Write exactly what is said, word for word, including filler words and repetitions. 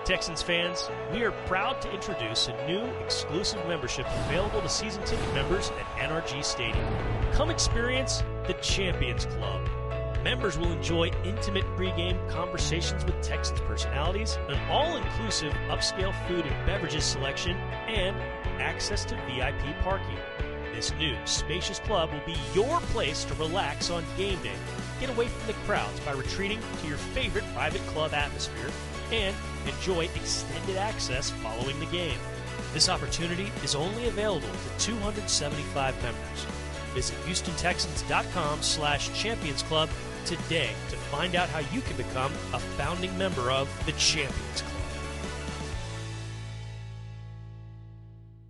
Texans fans, we are proud to introduce a new exclusive membership available to season ticket members at N R G Stadium. Come experience the Champions Club. Members will enjoy intimate pregame conversations with Texans personalities, an all-inclusive upscale food and beverages selection, and access to V I P parking. This new, spacious club will be your place to relax on game day. Get away from the crowds by retreating to your favorite private club atmosphere and enjoy extended access following the game. This opportunity is only available to two hundred seventy-five members. Visit HoustonTexans.com slash Champions Club today to find out how you can become a founding member of the Champions Club.